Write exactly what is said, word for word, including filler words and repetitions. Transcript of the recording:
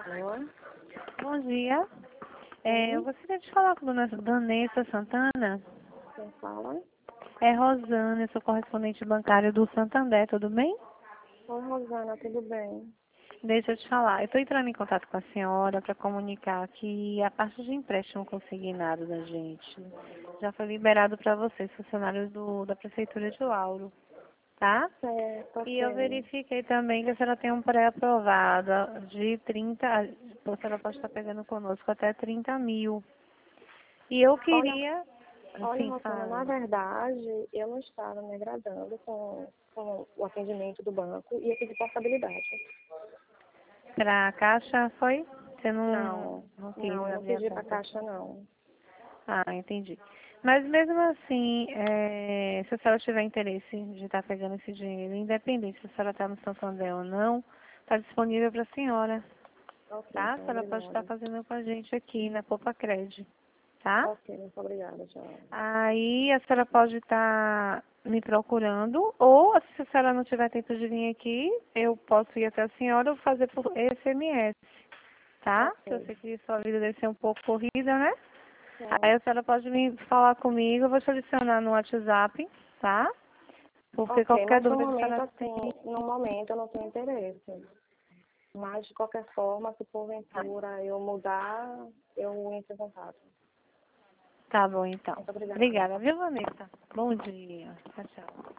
Alô? Bom dia. É, eu gostaria de falar com a dona Danessa Santana. Quem fala? É Rosana, eu sou correspondente bancária do Santander, tudo bem? Oi, Rosana, tudo bem? Deixa eu te falar, eu estou entrando em contato com a senhora para comunicar que a parte de empréstimo consignado da gente já foi liberado para vocês, funcionários do, da Prefeitura de Lauro, tá? Certo, E eu ok. verifiquei também que a senhora tem um pré-aprovado de trinta, a senhora pode estar pegando conosco até trinta mil. E eu Olha, queria, olha, assim, Rosana, na fala, verdade, eu não estava me agradando com, com o atendimento do banco e eu pedi portabilidade. para a Caixa foi? Você não, Não, não quis não, eu não abrir a pedi para conta caixa, aqui. não. Ah, entendi. Mas mesmo assim, é, se a senhora tiver interesse de estar pegando esse dinheiro, independente se a senhora está no Santander ou não, está disponível para a senhora, Ok, tá? A então, senhora pode estar obrigada. fazendo com a gente aqui na Poupa Cred, tá? Ok, muito obrigada, tchau. Aí a senhora pode estar me procurando, ou se a senhora não tiver tempo de vir aqui, eu posso ir até a senhora ou fazer por S M S, tá? Que eu Ok, sei que sua vida deve ser um pouco corrida, né? Aí certo. a senhora pode me falar comigo, eu vou te adicionar no WhatsApp, tá? Porque Ok, qualquer mas no dúvida que a momento, senhora assim, no momento eu não tenho interesse. Mas, de qualquer forma, se tenha. porventura eu mudar, eu entro em contato. Tá bom, então. Muito obrigada. Obrigada, viu, Vanessa? Bom dia. Tchau, tchau.